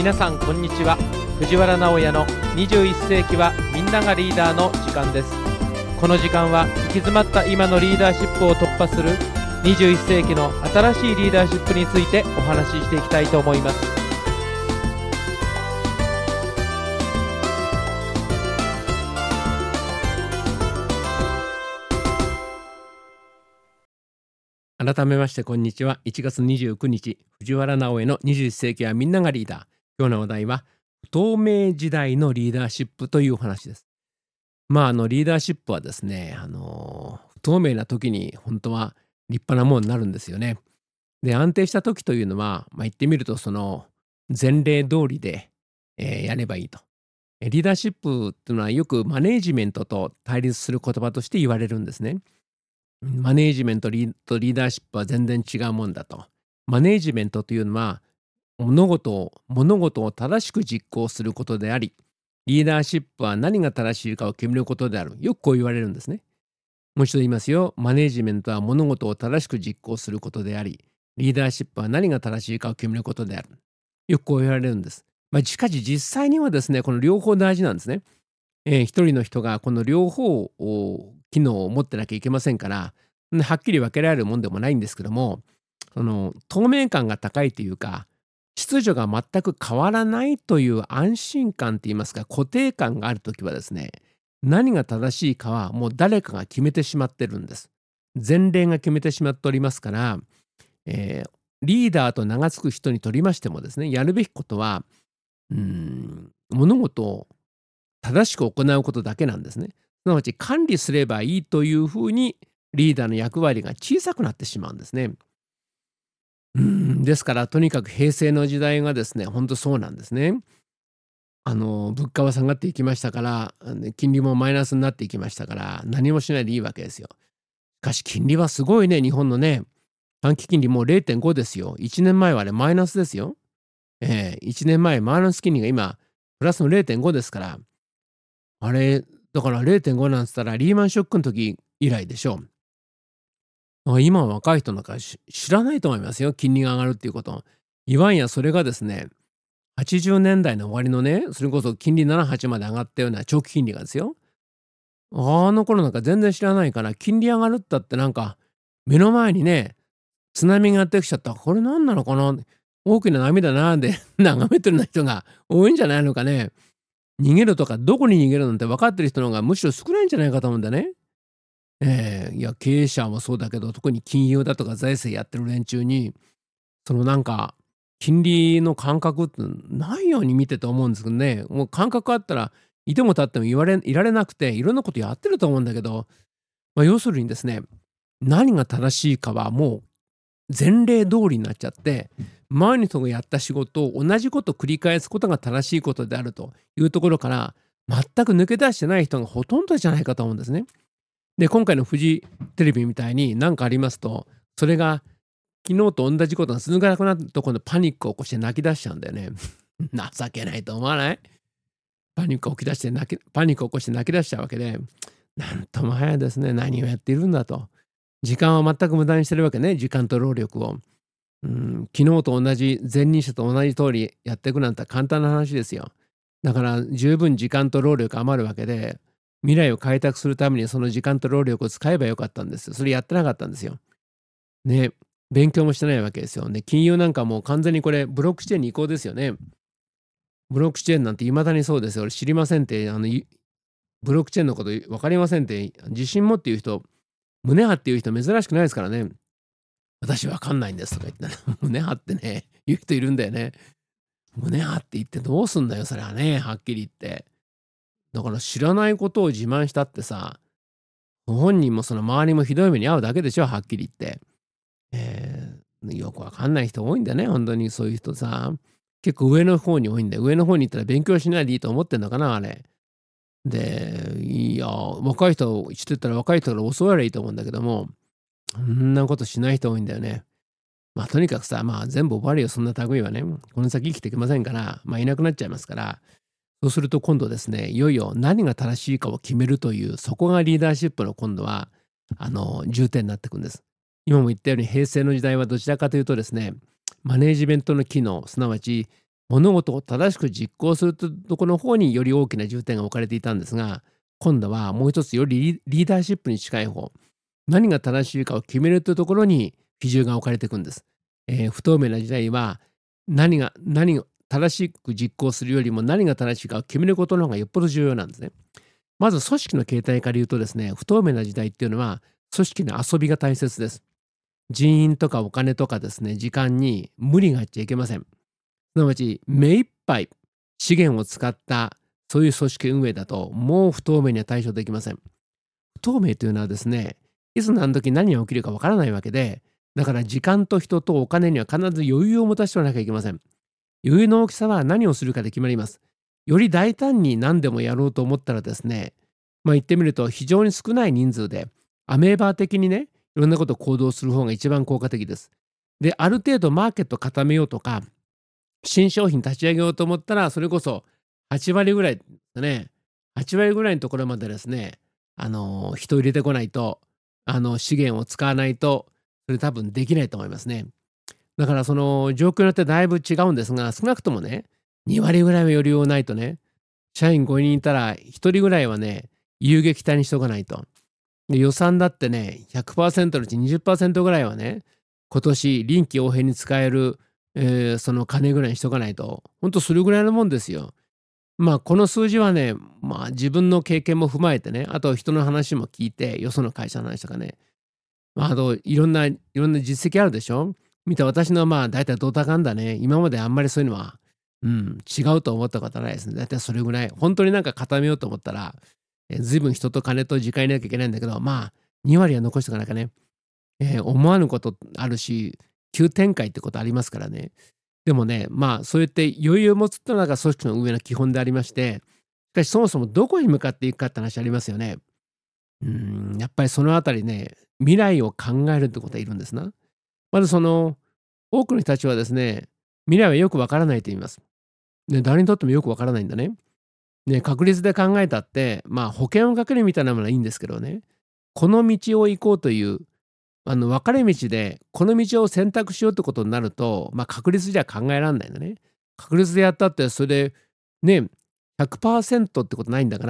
皆さんこんにちは。藤原直哉の21世紀はみんながリーダーの時間です。この時間は行き詰まった今のリーダーシップを突破する21世紀の新しいリーダーシップについてお話ししていきたいと思います。改めましてこんにちは。1月29日、藤原直哉の21世紀はみんながリーダー。今日の話題は不透明時代のリーダーシップというお話です。リーダーシップはですね、不透明な時に本当は立派なものになるんですよね。で、安定した時というのは、言ってみるとその前例通りで、やればいいと。リーダーシップっていうのはよくマネージメントと対立する言葉として言われるんですね。マネージメントとリーダーシップは全然違うもんだと。マネージメントというのは物事を正しく実行することであり、リーダーシップは何が正しいかを決めることである。よくこう言われるんですね。もう一度言いますよ。マネージメントは物事を正しく実行することであり、リーダーシップは何が正しいかを決めることである。よくこう言われるんです。しかし実際にはですね、この両方大事なんですね。一人の人がこの両方を機能を持ってなきゃいけませんから、はっきり分けられるもんでもないんですけども、その透明感が高いというか、秩序が全く変わらないという安心感といいますか、固定感があるときはですね、何が正しいかはもう誰かが決めてしまってるんです。前例が決めてしまっておりますから、えーリーダーと名が付く人にとりましてもですね、やるべきことは、物事を正しく行うことだけなんですね。すなわち管理すればいいというふうにリーダーの役割が小さくなってしまうんですね。ですからとにかく平成の時代がですね、本当そうなんですね。物価は下がっていきましたから、金利もマイナスになっていきましたから、何もしないでいいわけですよ。しかし金利はすごいね、日本のね、短期金利もう 0.5 ですよ。1年前はマイナスですよ。1年前マイナス金利が今プラスの 0.5 ですから、あれ、だから 0.5 なんつったらリーマンショックの時以来でしょ。今若い人なんか知らないと思いますよ、金利が上がるっていうこと。いわんやそれがですね、80年代の終わりのね、それこそ金利7、8まで上がったような長期金利がですよ。あの頃なんか全然知らないから、金利上がるったってなんか、目の前にね、津波がやってきちゃった。これ何なのかな、大きな波だなで眺めてるような人が多いんじゃないのかね。逃げるとかどこに逃げるなんて分かってる人の方がむしろ少ないんじゃないかと思うんだね。いや経営者もそうだけど、特に金融だとか財政やってる連中に、そのなんか金利の感覚ってないように見てて思うんですけどね。もう感覚あったらいても立ってもいられなくて、いろんなことやってると思うんだけど、要するにですね、何が正しいかはもう前例通りになっちゃって、前の人がやった仕事を同じことを繰り返すことが正しいことであるというところから、全く抜け出してない人がほとんどじゃないかと思うんですね。で、今回のフジテレビみたいに何かありますと、それが昨日と同じことが続かなくなったところでパニックを起こして泣き出しちゃうんだよね。情けないと思わない？パニックを起こして泣き出しちゃうわけで、なんともはやですね、何をやっているんだと。時間は全く無駄にしてるわけね、時間と労力を。昨日と同じ前任者と同じ通りやっていくなんて簡単な話ですよ。だから十分時間と労力余るわけで、未来を開拓するためにその時間と労力を使えばよかったんですよ。それやってなかったんですよ。ね、勉強もしてないわけですよね。金融なんかもう完全にこれブロックチェーンに移行ですよね。ブロックチェーンなんて未だにそうですよ。俺知りませんって、ブロックチェーンのこと分かりませんって自信持って言う人、胸張って言う人珍しくないですからね。私わかんないんですとか言ってね、胸張ってね、言う人いるんだよね。胸張って言ってどうすんだよ、それはね、はっきり言って。だから知らないことを自慢したってさ、ご本人もその周りもひどい目に遭うだけでしょ、はっきり言って。よくわかんない人多いんだね、本当にそういう人さ。結構上の方に多いんだよ。上の方に行ったら勉強しないでいいと思ってんのかな、あれ。で、いや、若い人してたら若い人から教わればいいと思うんだけども、そんなことしない人多いんだよね。とにかくさ、全部覚わるよ、そんな類はね。この先生きていけませんから、いなくなっちゃいますから、そうすると今度ですね、いよいよ何が正しいかを決めるという、そこがリーダーシップの今度は、重点になっていくんです。今も言ったように平成の時代はどちらかというとですね、マネージメントの機能、すなわち物事を正しく実行するところの方により大きな重点が置かれていたんですが、今度はもう一つよりリーダーシップに近い方、何が正しいかを決めるというところに比重が置かれていくんです。不透明な時代は何が正しく実行するよりも何が正しいかを決めることの方がよっぽど重要なんですね。まず組織の形態から言うとですね、不透明な時代っていうのは組織の遊びが大切です。人員とかお金とかですね、時間に無理があっちゃいけません。すなわち目いっぱい資源を使ったそういう組織運営だともう不透明には対処できません。不透明というのはですね、いつ何時何が起きるかわからないわけで、だから時間と人とお金には必ず余裕を持たせておかなきゃいけません。余裕の大きさは何をするかで決まります。より大胆に何でもやろうと思ったらですね、言ってみると非常に少ない人数でアメーバー的にね、いろんなことを行動する方が一番効果的です。で、ある程度マーケット固めようとか、新商品立ち上げようと思ったら、それこそ8割ぐらいですね、8割ぐらいのところまでですね、人を入れてこないと、資源を使わないと、それ多分できないと思いますね。だからその状況によってだいぶ違うんですが、少なくともね、2割ぐらいは余裕がないとね、社員5人いたら1人ぐらいはね、遊撃隊にしとかないと。で、予算だってね、100% のうち20% ぐらいはね、今年臨機応変に使える、その金ぐらいにしとかないと、ほんとそれぐらいのもんですよ。この数字はね、自分の経験も踏まえてね、あと人の話も聞いて、よその会社の話とかね、あといろんな実績あるでしょ。見て私の大体ドタカンだね、今まであんまりそういうのは、違うと思ったことはないですね。大体それぐらい。本当になんか固めようと思ったら、ずいぶん人と金と時間入れなきゃいけないんだけど、2割は残しておかなきゃね、思わぬことあるし、急展開ってことありますからね。でもね、そうやって余裕を持つってのが組織の運営の基本でありまして、しかしそもそもどこに向かっていくかって話ありますよね。やっぱりそのあたりね、未来を考えるってことはいるんですな。まずその、多くの人たちはですね、未来はよくわからないと言います。ね、誰にとってもよくわからないんだね。ね、確率で考えたって、保険をかけるみたいなものはいいんですけどね、この道を行こうという、分かれ道で、この道を選択しようってことになると、確率じゃ考えらんないんだね。確率でやったって、それで、ね、100% ってことないんだから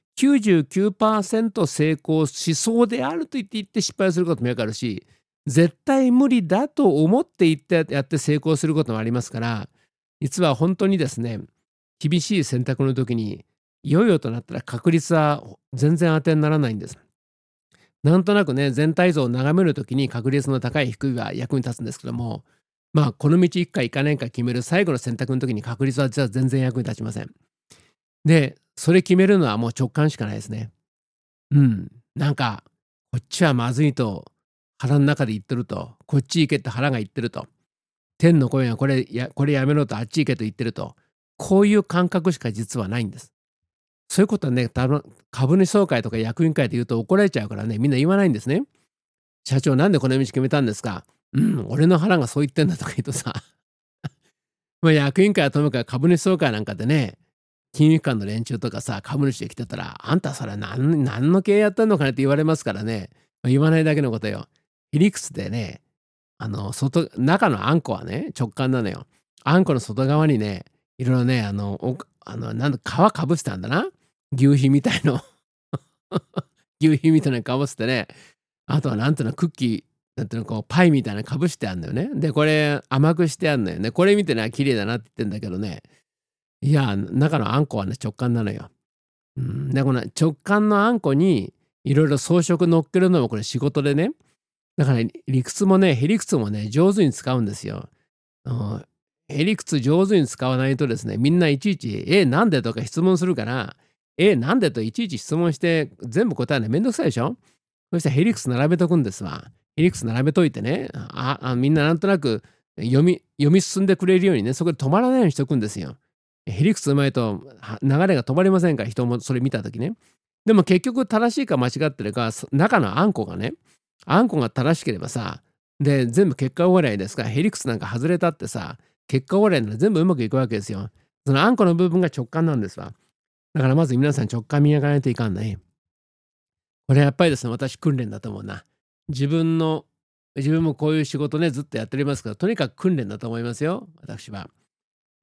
、99% 成功しそうであると言って失敗することもよくあるし、絶対無理だと思って言ってやって成功することもありますから、実は本当にですね、厳しい選択の時に、いよいよとなったら確率は全然当てにならないんです。なんとなくね、全体像を眺める時に確率の高い低いは役に立つんですけども、この道行くか行かないか決める最後の選択の時に確率は実は全然役に立ちません。で、それ決めるのはもう直感しかないですね。なんか、こっちはまずいと腹の中で言ってると、こっち行けって腹が言ってると、天の声がこれやめろとあっち行けと言ってると、こういう感覚しか実はないんです。そういうことはね、株主総会とか役員会で言うと怒られちゃうからね、みんな言わないんですね。社長なんでこの道決めたんですか？俺の腹がそう言ってんだとか言うとさ、役員会はともかく株主総会なんかでね、金融機関の連中とかさ、株主で来てたら、あんたそれ何の経営やってんのかねって言われますからね、言わないだけのことよ。へ理屈でね、中のあんこはね、直感なのよ。あんこの外側にね、いろいろね、皮かぶしてあんだな。牛皮みたいの。牛皮みたいなのかぶせてね、あとはなんていうの、クッキー、なんていうの、こうパイみたいなのかぶしてあんのよね。で、これ甘くしてあんのよね。これ見てね、綺麗だなって言ってんだけどね、いや、中のあんこはね、直感なのよ。で、この直感のあんこにいろいろ装飾乗っけるのもこれ仕事でね、だから理屈もね、へ理屈もね、上手に使うんですよ。へ理屈上手に使わないとですね、みんないちいちなんで?」とか質問するから、なんで?」といちいち質問して全部答えるのめんどくさいでしょ。そしたらへ理屈並べとくんですわ。へ理屈並べといてね、みんななんとなく読み進んでくれるようにね、そこで止まらないようにしとくんですよ。へ理屈うまいと流れが止まりませんから、人もそれ見た時ね。でも結局正しいか間違ってるか、中のあんこがね、あんこが正しければさ、で、全部結果オーライですから、へ理屈なんか外れたってさ、結果オーライなら全部うまくいくわけですよ。そのあんこの部分が直感なんですわ。だからまず皆さん直感磨かないといかんね。これやっぱりですね、私訓練だと思うな。自分の自分もこういう仕事ね、ずっとやっておりますけど、とにかく訓練だと思いますよ、私は。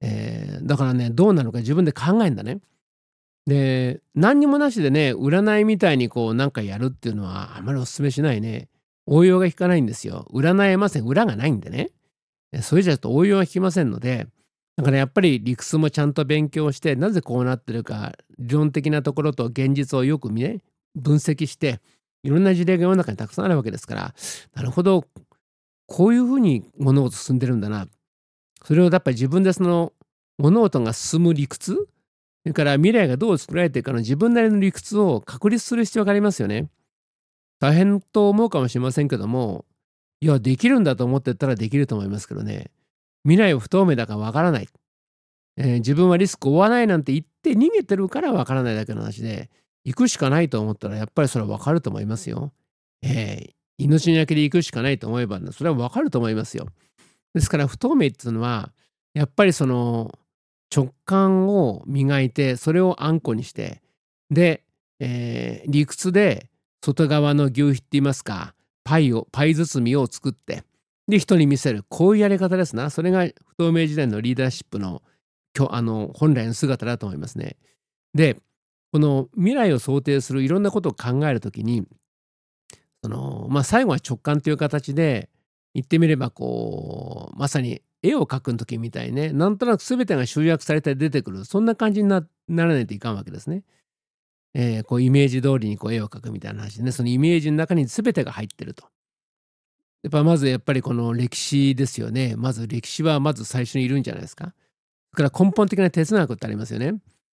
だからね、どうなのか自分で考えんだね。で、何にもなしでね、占いみたいにこうなんかやるっていうのはあまりお勧めしないね。応用が効かないんですよ。占えません。裏がないんでね。それじゃちょっと応用は効きませんので、だからやっぱり理屈もちゃんと勉強して、なぜこうなってるか、理論的なところと現実をよく分析して、いろんな事例が世の中にたくさんあるわけですから、なるほど、こういうふうに物事進んでるんだな。それをやっぱり自分でその物事が進む理屈、それから未来がどう作られていくかの自分なりの理屈を確立する必要がありますよね。大変と思うかもしれませんけども、いや、できるんだと思ってったらできると思いますけどね。未来は不透明だからわからない。自分はリスクを負わないなんて言って逃げてるからわからないだけの話で、行くしかないと思ったらやっぱりそれはわかると思いますよ。命にだけで行くしかないと思えば、それはわかると思いますよ。ですから不透明っていうのは、やっぱりその直感を磨いて、それをあんこにして、で、理屈で外側の牛皮って言いますか、パイ包みを作って、で、人に見せる。こういうやり方ですな。それが不透明時代のリーダーシップの本来の姿だと思いますね。で、この未来を想定するいろんなことを考えるときに、最後は直感という形で、言ってみればこう、まさに絵を描く時みたいにね、なんとなく全てが集約されて出てくる、そんな感じにならないといかんわけですね。こうイメージ通りにこう絵を描くみたいな話でね、そのイメージの中に全てが入ってると。やっぱりこの歴史ですよね。まず歴史はまず最初にいるんじゃないですか。それから根本的な哲学ってありますよね。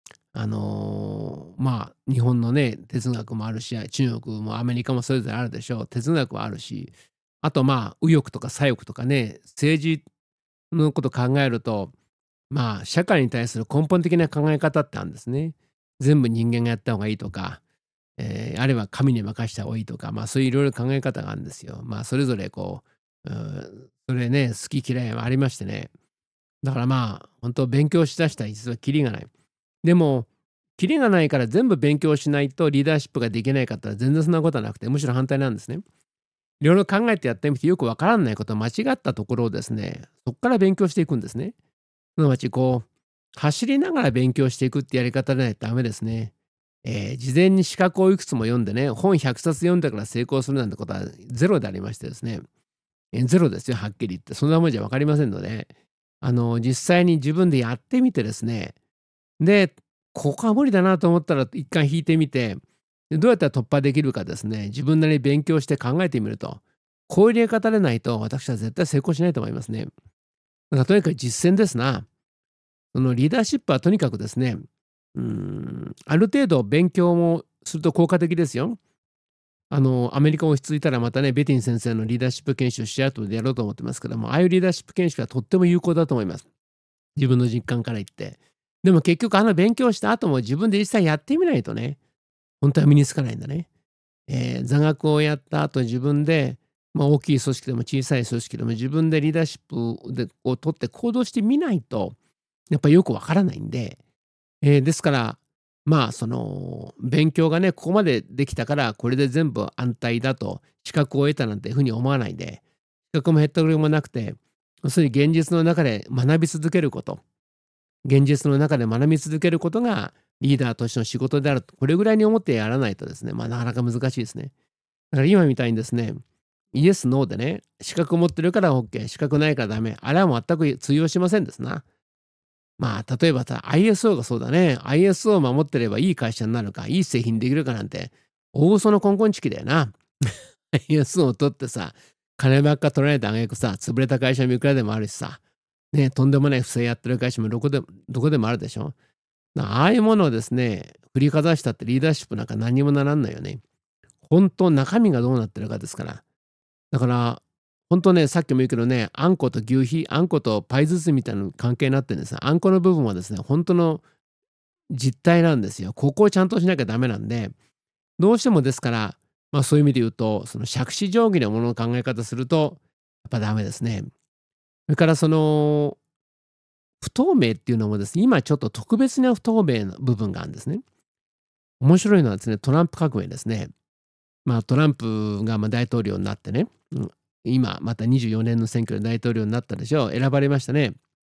日本のね、哲学もあるし、中国もアメリカもそれぞれあるでしょう。哲学はあるし、あと右翼とか左翼とかね、政治のことを考えると、社会に対する根本的な考え方ってあるんですね。全部人間がやった方がいいとか、あるいは神に任した方がいいとか、そういういろいろ考え方があるんですよ。それぞれこう、それね、好き嫌いはありましてね。だから本当勉強しだしたら実はキリがない。でも、キリがないから全部勉強しないとリーダーシップができないかったら全然そんなことはなくて、むしろ反対なんですね。いろいろ考えてやってみてよくわからないこと、間違ったところをですね、そこから勉強していくんですね。すなわちこう、走りながら勉強していくってやり方でないとダメですね。事前に資格をいくつも読んでね、本100冊読んだから成功するなんてことはゼロでありましてですね、ゼロですよ、はっきり言って。そんなもんじゃ分かりませんので、実際に自分でやってみてですね、で、ここは無理だなと思ったら一回引いてみて、で、どうやったら突破できるかですね、自分なりに勉強して考えてみると、こういうやり方でないと私は絶対成功しないと思いますね。だからとにかく実践ですな。そのリーダーシップはとにかくですね、ある程度勉強もすると効果的ですよ。アメリカ落ち着いたらまたね、ベティン先生のリーダーシップ研修シアトルでやろうと思ってますけども、ああいうリーダーシップ研修はとっても有効だと思います。自分の実感から言って。でも結局勉強した後も自分で実際やってみないとね、本当は身につかないんだね。座学をやった後自分で、大きい組織でも小さい組織でも自分でリーダーシップを取って行動してみないと、やっぱりよくわからないんで、ですから、勉強がね、ここまでできたから、これで全部安泰だと、資格を得たなんていうふうに思わないで、資格もへったくれもなくて、要するに現実の中で学び続けること、現実の中で学び続けることがリーダーとしての仕事であると、これぐらいに思ってやらないとですね、なかなか難しいですね。だから今みたいにですね、イエス、ノーでね、資格持ってるから OK、資格ないからダメ、あれは全く通用しませんですな。例えばISO がそうだね。ISO を守ってればいい会社になるか、いい製品できるかなんて、大嘘の根本チキだよな。ISO を取ってさ、金ばっか取られてあげくさ、潰れた会社もいくらでもあるしさ、ね、とんでもない不正やってる会社もどこでもあるでしょ。ああいうものをですね、振りかざしたってリーダーシップなんか何にもならんのよね。本当中身がどうなってるかですから。だから、本当ね、さっきも言うけどね、あんこと牛皮、あんことパイ包みみたいな関係になってるんです。あんこの部分はですね、本当の実態なんですよ。ここをちゃんとしなきゃダメなんで、どうしてもですから、そういう意味で言うと、その杓子定規のものの考え方すると、やっぱダメですね。それから不透明っていうのもですね、今ちょっと特別な不透明な部分があるんですね。面白いのはですね、トランプ革命ですね。トランプが大統領になってね、今また24年の選挙で大統領になったでしょう。選ばれましたね。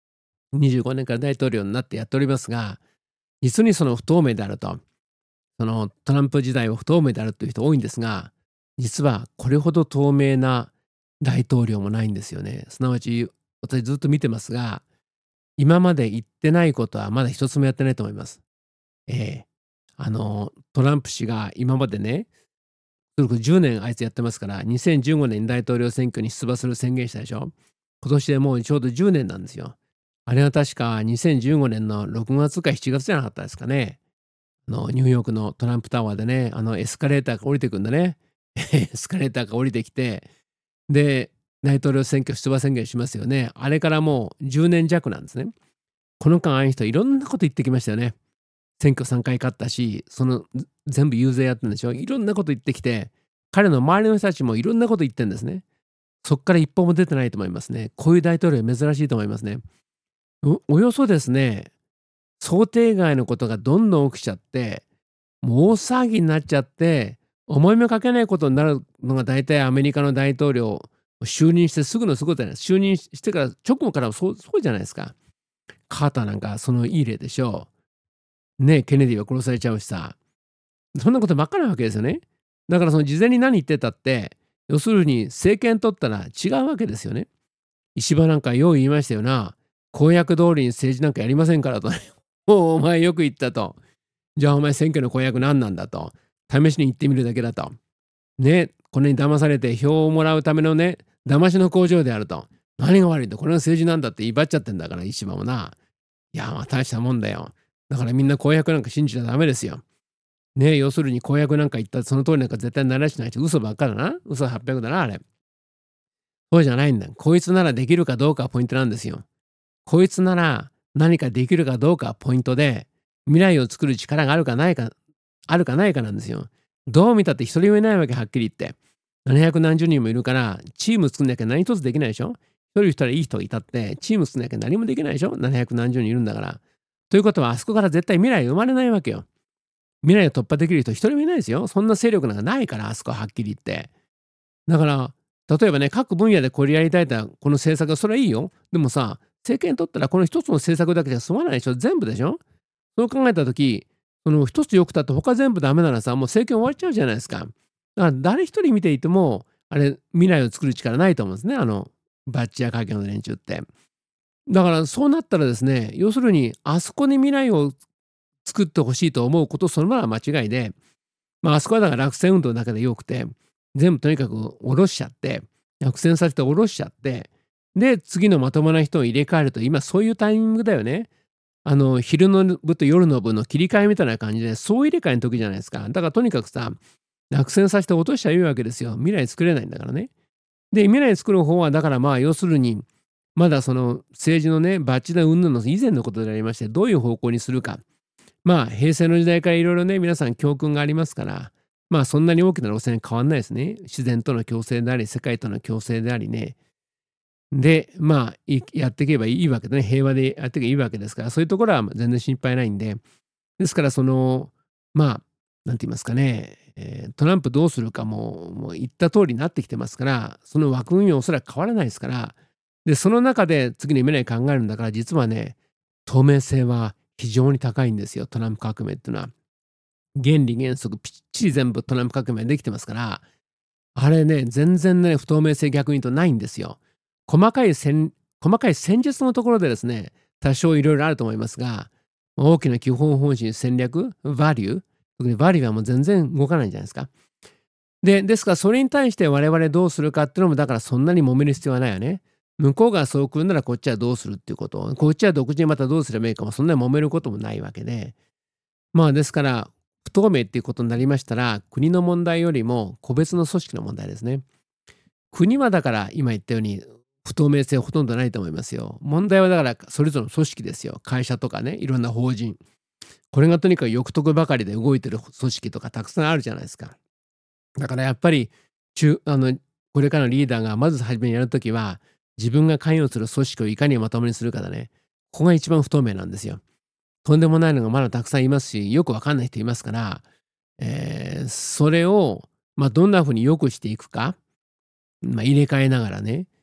25年から大統領になってやっておりますが、実にその不透明であると、そのトランプ時代は不透明であるという人多いんですが、実はこれほど透明な大統領もないんですよね。すなわち、私ずっと見てますが、今まで言ってないことはまだ一つもやってないと思います。ええ。トランプ氏が今までね、それこそ10年あいつやってますから、2015年に大統領選挙に出馬する宣言したでしょ。今年でもうちょうど10年なんですよ。あれは確か2015年の6月か7月じゃなかったですかね。ニューヨークのトランプタワーでね、エスカレーターが降りてくんだね。エスカレーターが降りてきて、で、大統領選挙出馬宣言しますよね。あれからもう10年弱なんですね。この間ああいう人いろんなこと言ってきましたよね。選挙3回勝ったし、全部遊説やってるんでしょ。いろんなこと言ってきて、彼の周りの人たちもいろんなこと言ってんですね。そっから一歩も出てないと思いますね。こういう大統領は珍しいと思いますね。およそですね、想定外のことがどんどん起きちゃって、もう大騒ぎになっちゃって、思いもかけないことになるのが大体アメリカの大統領、就任してすぐのすごいじゃないです。就任してから直後からそうじゃないですか。カーターなんかそのいい例でしょう。ね、ケネディは殺されちゃうしさ。そんなことばっかりなわけですよね。だからその事前に何言ってたって、要するに政権取ったら違うわけですよね。石破なんかよう言いましたよな。公約通りに政治なんかやりませんからと。お前よく言ったと。じゃあお前選挙の公約何なんだと。試しに言ってみるだけだと。ね、これに騙されて票をもらうためのね、騙しの工場であると。何が悪いんだ、これが政治なんだって威張っちゃってんだから、石破もな。いや、まあ大したもんだよ。だからみんな公約なんか信じちゃダメですよ。ね、要するに公約なんか言ったらその通りなんか絶対ならしないし、嘘ばっかだな。嘘800だな、あれ。そうじゃないんだ。こいつならできるかどうかはポイントなんですよ。こいつなら何かできるかどうかはポイントで、未来を作る力があるかないかなんですよ。どう見たって一人もいないわけ、はっきり言って。700何十人もいるから、チーム作んなきゃ何一つできないでしょ。一人一人いい人がいたって、チーム作んなきゃ何もできないでしょ。700何十人いるんだから。ということは、あそこから絶対未来生まれないわけよ。未来を突破できる人一人もいないですよ。そんな勢力なんかないから、あそこははっきり言って。だから、例えばね、各分野でこれやりたいってこの政策はそれはいいよ。でもさ、政権取ったらこの一つの政策だけじゃ済まないでしょ。全部でしょ。そう考えた時、その一つ良くたって他全部ダメならさ、もう政権終わっちゃうじゃないですか。だから誰一人見ていても、あれ、未来を作る力ないと思うんですね。バッチや影の連中って。だからそうなったらですね、要するに、あそこに未来を作ってほしいと思うことそのまま間違いで、あそこはだから落選運動だけでよくて、全部とにかく下ろしちゃって、落選させて下ろしちゃって、で、次のまともな人を入れ替えると、今そういうタイミングだよね。昼の部と夜の部の切り替えみたいな感じで、総入れ替えの時じゃないですか。だからとにかくさ、落選させて落としちゃいいわけですよ。未来作れないんだからね。で、未来作る方は、だから要するに、まだその政治のね、バッチだ云々の以前のことでありまして、どういう方向にするか。平成の時代からいろいろね、皆さん教訓がありますから、そんなに大きな路線変わんないですね。自然との共生であり、世界との共生でありね。で、やっていけばいいわけでね、平和でやっていけばいいわけですから、そういうところは全然心配ないんで、ですからなんて言いますかね、トランプどうするかもう言った通りになってきてますから、その枠組みはおそらく変わらないですから、で、その中で次の未来考えるんだから、実はね、透明性は非常に高いんですよ、トランプ革命っていうのは。原理原則ぴっちり全部トランプ革命できてますから、あれね、全然ね、不透明性逆に言うとないんですよ。細かい戦術のところでですね、多少いろいろあると思いますが、大きな基本方針、戦略、バリュー、特にバリューはもう全然動かないんじゃないですか。ですからそれに対して我々どうするかっていうのも、だからそんなに揉める必要はないよね。向こうがそう来るならこっちはどうするっていうこと、こっちは独自にまたどうすればいいかもそんなに揉めることもないわけで、ですから不透明っていうことになりましたら、国の問題よりも個別の組織の問題ですね。国はだから今言ったように不透明性ほとんどないと思いますよ。問題はだからそれぞれの組織ですよ。会社とかね、いろんな法人。これがとにかく欲得ばかりで動いてる組織とかたくさんあるじゃないですか。だからやっぱりこれからのリーダーがまず初めにやるときは、自分が関与する組織をいかにまともにするかだね。ここが一番不透明なんですよ。とんでもないのがまだたくさんいますし、よくわかんない人いますから、それを、どんな風に良くしていくか、入れ替えながらね。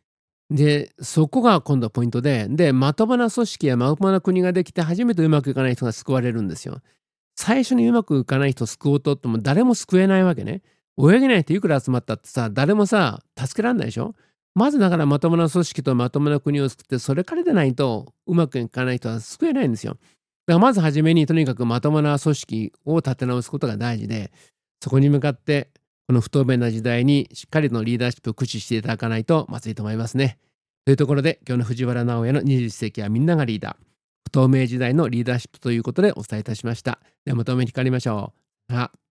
で、そこが今度はポイントで、まともな組織やまともな国ができて初めてうまくいかない人が救われるんですよ。最初にうまくいかない人を救おうとっても誰も救えないわけね。泳げない人いくら集まったってさ、誰もさ、助けらんないでしょ。まずだからまともな組織とまともな国を救って、それからでないとうまくいかない人は救えないんですよ。だからまず初めにとにかくまともな組織を立て直すことが大事で、そこに向かってこの不透明な時代にしっかりのリーダーシップを駆使していただかないとまずいと思いますね。というところで今日の藤原直哉の21世紀はみんながリーダー。不透明時代のリーダーシップということでお伝えいたしました。ではまたお目にかかりましょう。